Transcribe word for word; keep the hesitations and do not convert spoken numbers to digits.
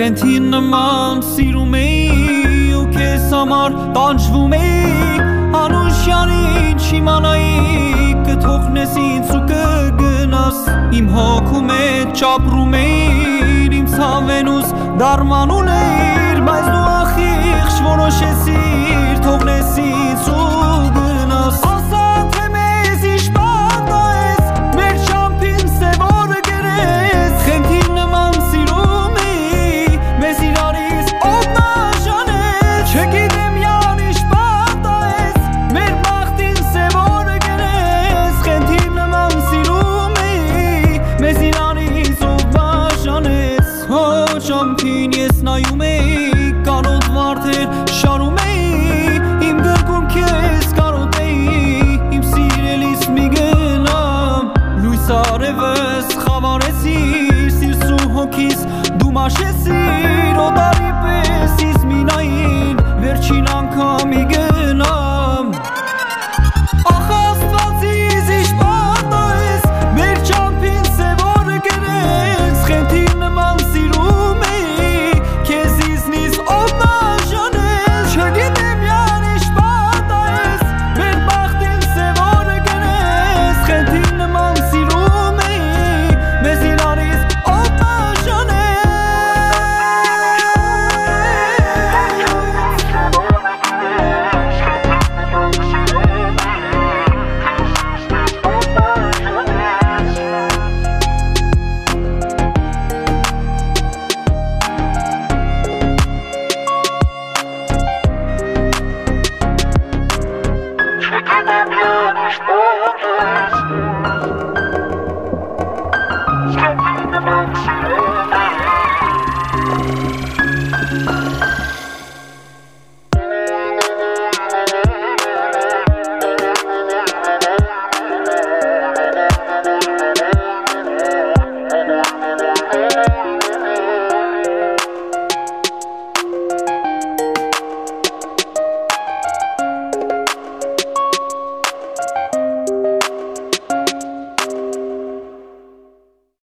Խենթին նման սիրում էի ու քեզ համար տանջվում էի Անուշյանին չիմանայի կթողնես ինձ ու կգնաս Իմ հոգու մեջ ապրում էիր իմ ցավենուս դարմանում էիր Բայց դու ախիղճ որոշեցիր թողնես ինձ ու գնաս Ասա թե մեզ իշպատա ես մեր չամփին սևոր գերես Խենթին նման սիրում էի մեզ իրարից օտնաժանես Չգիտեմ յան իշպատա ես մեր բախտին սևոր գերես Խենթին նման սիրում էի մեզ իրարից օտնաժանես Հո չամփին ես նայում էի կարոտ վարդեր շարում էի Իմ գրկում քեզ կարոտ էի Իմ սիրելիս մի գնամ Լույս արևս խավարեցիր Սիրս ու հոգիս դու մաշեցիր Օտարի պես ինձ մինային Վերջին անգամ մի գնամ Ախ Աստվածից իշպատա ես Մեր չամփին սևոր գերես Խենթին նման սիրում էի Քեզ իզնից օտնաժանես Չգիտեմ յան իշպատա ես Մեր բախտին սևոր գերես Խենթին նման սիրում էի Մեզ իրարից օտնաժանես Stop